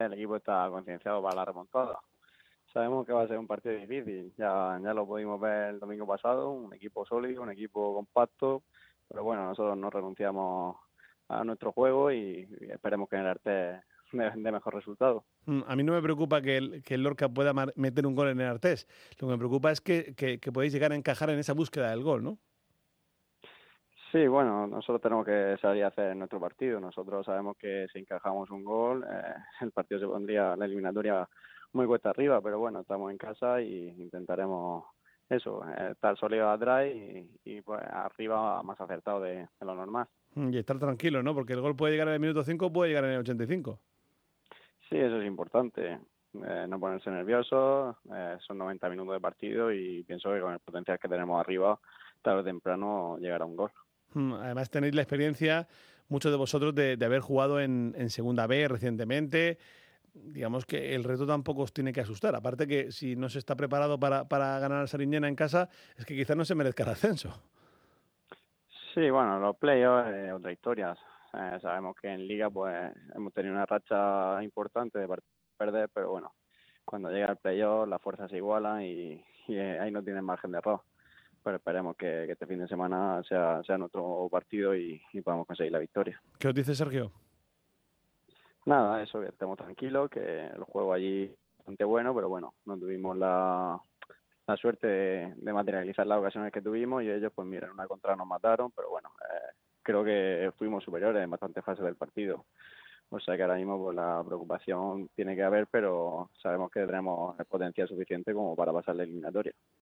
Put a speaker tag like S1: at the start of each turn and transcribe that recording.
S1: el equipo está concienciado para la remontada. Sabemos que va a ser un partido difícil, ya lo pudimos ver el domingo pasado, un equipo sólido, un equipo compacto, pero bueno, nosotros no renunciamos a nuestro juego y esperemos que en el Arte de mejor resultado.
S2: A mí no me preocupa que el Lorca pueda meter un gol en el Artés. Lo que me preocupa es que podéis llegar a encajar en esa búsqueda del gol, ¿no?
S1: Sí, bueno, nosotros tenemos que salir a hacer nuestro partido. Nosotros sabemos que si encajamos un gol, el partido se pondría, la eliminatoria, muy cuesta arriba, pero bueno, estamos en casa y intentaremos eso, estar sólidos atrás y pues arriba más acertado de lo normal.
S2: Y estar tranquilo, ¿no? Porque el gol puede llegar en el minuto 5, puede llegar en el 85.
S1: Sí, eso es importante, no ponerse nervioso, son 90 minutos de partido y pienso que con el potencial que tenemos arriba, tarde o temprano llegará un gol.
S2: Además tenéis la experiencia, muchos de vosotros, de haber jugado en Segunda B recientemente. Digamos que el reto tampoco os tiene que asustar. Aparte que si no se está preparado para ganar al Sariñena en casa, es que quizás no se merezca el ascenso.
S1: Sí, bueno, los playoffs, otra historia. Sabemos que en Liga pues hemos tenido una racha importante de perder, pero bueno, cuando llega el playoff las fuerzas se igualan y ahí no tienen margen de error. Pero esperemos que este fin de semana sea nuestro partido y podamos conseguir la victoria.
S2: ¿Qué os dice Sergio?
S1: Nada, eso, que estemos tranquilos, que el juego allí es bastante bueno, pero bueno, no tuvimos la suerte de materializar las ocasiones que tuvimos y ellos, pues mira, en una contra nos mataron, pero bueno, creo que fuimos superiores en bastantes fases del partido. O sea que ahora mismo pues, la preocupación tiene que haber, pero sabemos que tenemos el potencial suficiente como para pasar la eliminatoria.